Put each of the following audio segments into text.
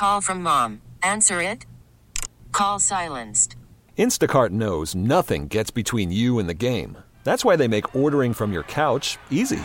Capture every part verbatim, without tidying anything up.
Call from mom. Answer it. Call silenced. Instacart knows nothing gets between you and the game. That's why they make ordering from your couch easy.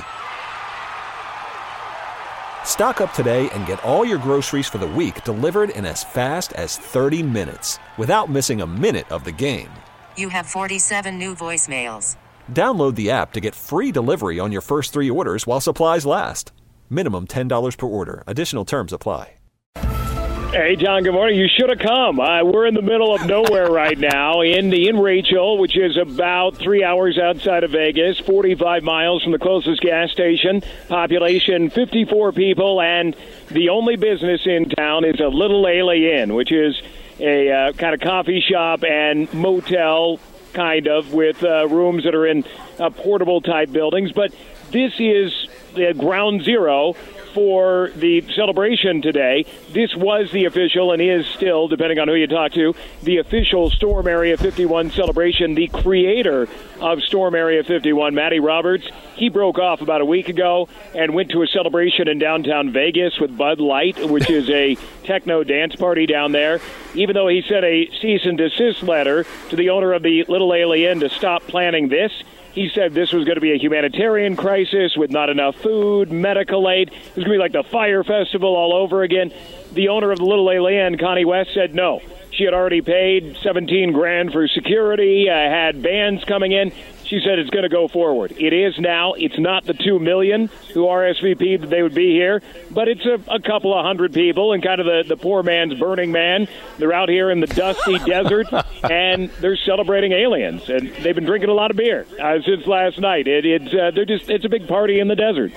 Stock up today and get all your groceries for the week delivered in as fast as thirty minutes without missing a minute of the game. You have forty-seven new voicemails. Download the app to get free delivery on your first three orders while supplies last. Minimum ten dollars per order. Additional terms apply. Hey, John, good morning. You should have come. Uh, we're in the middle of nowhere right now in, in Rachel, which is about three hours outside of Vegas, forty-five miles from the closest gas station. Population fifty-four people, and the only business in town is a Little Alien, which is a uh, kind of coffee shop and motel, kind of, with uh, rooms that are in uh, portable-type buildings. But this is the ground zero for the celebration today. This was the official and is still, depending on who you talk to, the official Storm Area fifty-one celebration. The creator of Storm Area fifty-one, Matty Roberts, he broke off about a week ago and went to a celebration in downtown Vegas with Bud Light, which is a techno dance party down there. Even though he sent a cease and desist letter to the owner of the Little Alien to stop planning this, he said this was going to be a humanitarian crisis with not enough food, medical aid. It was going to be like the Fire Festival all over again. The owner of the Little Alien, Connie West, said no. She had already paid seventeen grand for security, uh, had bands coming in. She said it's going to go forward. It is now. It's not the two million who R S V P'd that they would be here, but it's a, a couple of hundred people and kind of the, the poor man's Burning Man. They're out here in the dusty desert, and they're celebrating aliens. And they've been drinking a lot of beer uh, since last night. It, it's uh, they're just it's a big party in the desert.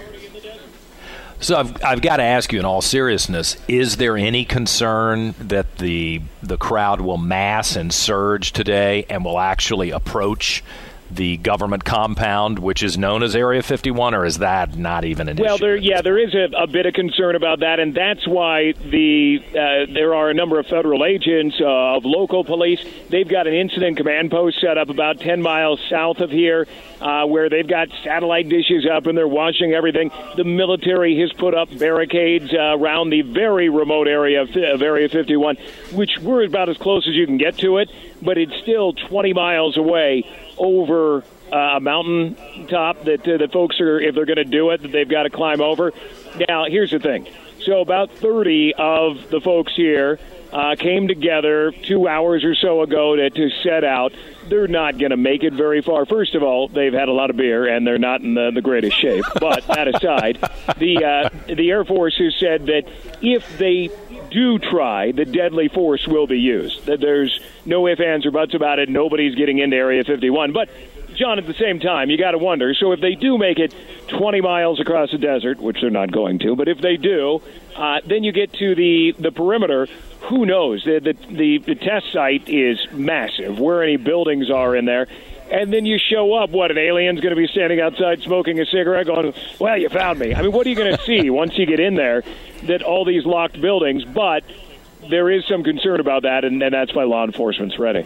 So I've, I've got to ask you in all seriousness, is there any concern that the the crowd will mass and surge today and will actually approach the government compound, which is known as Area fifty-one, or is that not even an well, issue? Well, there, yeah, there is a, a bit of concern about that, and that's why the uh, there are a number of federal agents uh, of local police. They've got an incident command post set up about ten miles south of here, uh, where they've got satellite dishes up and they're watching everything. The military has put up barricades uh, around the very remote area of, of Area fifty-one, which we're about as close as you can get to it, but it's still twenty miles away over uh, a mountain top that uh, the folks are, if they're going to do it, that they've got to climb over. Now, here's the thing. So about thirty of the folks here uh, came together two hours or so ago to, to set out. They're not going to make it very far. First of all, they've had a lot of beer, and they're not in the, the greatest shape. But that aside, the uh, the Air Force has said that if they do try, the deadly force will be used. That there's no ifs, ands, or buts about it. Nobody's getting into Area fifty-one. But, John, at the same time, you got to wonder, so if they do make it twenty miles across the desert, which they're not going to, but if they do, uh, then you get to the, the perimeter. Who knows? The, the, the, the test site is massive, where any buildings are in there. And then you show up, what, an alien's going to be standing outside smoking a cigarette going, well, you found me. I mean, what are you going to see once you get in there that all these locked buildings? But there is some concern about that, and, and that's why law enforcement's ready.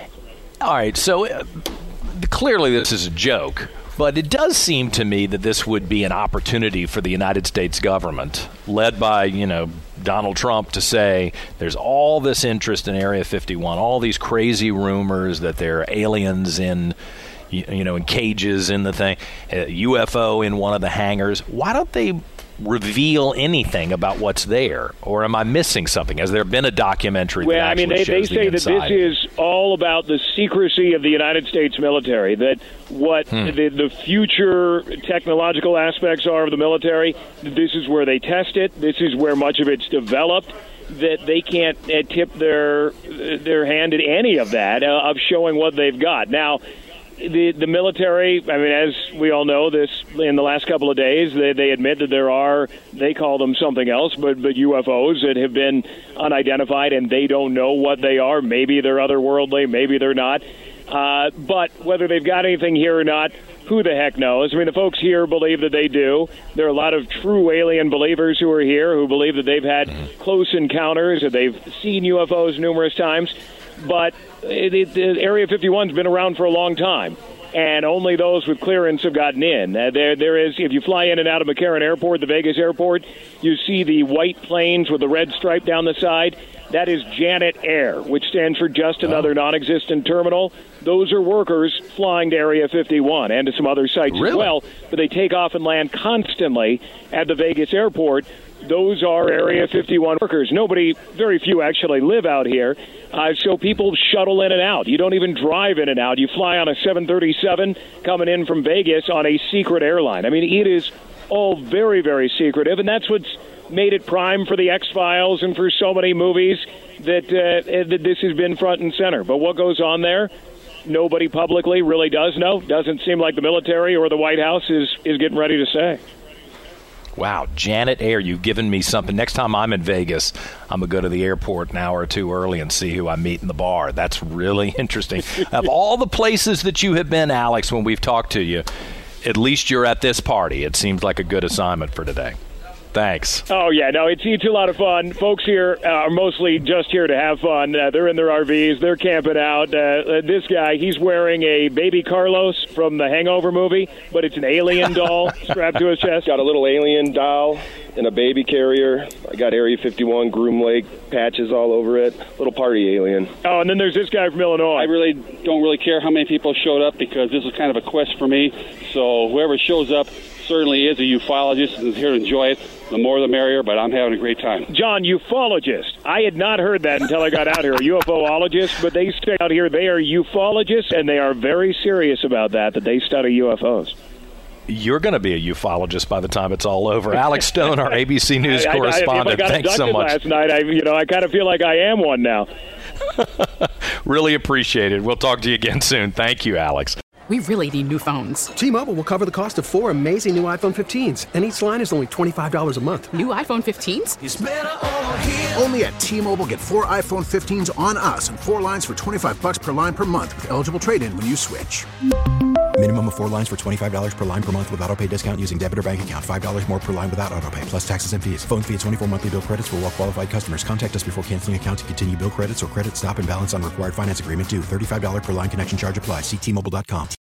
All right, so uh, clearly this is a joke, but it does seem to me that this would be an opportunity for the United States government, led by, you know, Donald Trump, to say there's all this interest in Area fifty-one, all these crazy rumors that there are aliens in, you know, in cages in the thing, a U F O in one of the hangars. Why don't they reveal anything about what's there? Or am I missing something? Has there been a documentary well, that I mean, actually they, they shows say the that this is all about the secrecy of the United States military, that what hmm. the, the future technological aspects are of the military, this is where they test it, this is where much of it's developed, that they can't uh, tip their their hand at any of that, uh, of showing what they've got. Now, The the military, I mean, as we all know, this in the last couple of days, they, they admit that there are, they call them something else, but, but U F Os that have been unidentified, and they don't know what they are. Maybe they're otherworldly, maybe they're not. Uh, but whether they've got anything here or not, who the heck knows? I mean, the folks here believe that they do. There are a lot of true alien believers who are here who believe that they've had close encounters, that they've seen U F Os numerous times. But it, it, Area fifty-one's been around for a long time, and only those with clearance have gotten in. Uh, there, there is, if you fly in and out of McCarran Airport, the Vegas airport, you see the white planes with the red stripe down the side. That is Janet Air, which stands for just another oh. non-existent terminal. Those are workers flying to Area fifty-one and to some other sites really? as well, but they take off and land constantly at the Vegas airport. Those are Area fifty-one workers. Nobody, very few actually live out here, uh, so people shuttle in and out. You don't even drive in and out. You fly on a seven thirty-seven coming in from Vegas on a secret airline. I mean, it is all very, very secretive, and that's what's made it prime for the X-Files and for so many movies that, uh, that this has been front and center. But what goes on there, nobody publicly really does know. Doesn't seem like the military or the White House is, is getting ready to say. Wow, Janet Air, you've given me something. Next time I'm in Vegas, I'm going to go to the airport an hour or two early and see who I meet in the bar. That's really interesting. Of all the places that you have been, Alex, when we've talked to you, at least you're at this party. It seems like a good assignment for today. Thanks. Oh, yeah. No, it's, it's a lot of fun. Folks here uh, are mostly just here to have fun. Uh, they're in their R Vs. They're camping out. Uh, uh, this guy, he's wearing a baby Carlos from the Hangover movie, but it's an alien doll strapped to his chest. Got a little alien doll and a baby carrier. I got Area fifty-one Groom Lake patches all over it. Little party alien. Oh, and then there's this guy from Illinois. I really don't really care how many people showed up because this is kind of a quest for me. So whoever shows up certainly is a ufologist and is here to enjoy it. The more the merrier, but I'm having a great time. John, ufologist. I had not heard that until I got out here. A UFOologist, but they stay out here. They are ufologists, and they are very serious about that, that they study U F Os. You're going to be a ufologist by the time it's all over. Alex Stone, our A B C News I, correspondent. I, I got Thanks so much. Last night, I, you know, I kind of feel like I am one now. Really appreciate it. We'll talk to you again soon. Thank you, Alex. We really need new phones. T-Mobile will cover the cost of four amazing new iPhone fifteens, and each line is only twenty-five dollars a month. New iPhone fifteens? It's better over here. Only at T-Mobile, get four iPhone fifteens on us and four lines for twenty-five dollars per line per month with eligible trade-in when you switch. Minimum of four lines for twenty-five dollars per line per month with autopay discount using debit or bank account. five dollars more per line without autopay, plus taxes and fees. Phone fee at twenty-four monthly bill credits for well-qualified customers. Contact us before canceling account to continue bill credits or credit stop and balance on required finance agreement due. thirty-five dollars per line connection charge applies. See T Mobile dot com.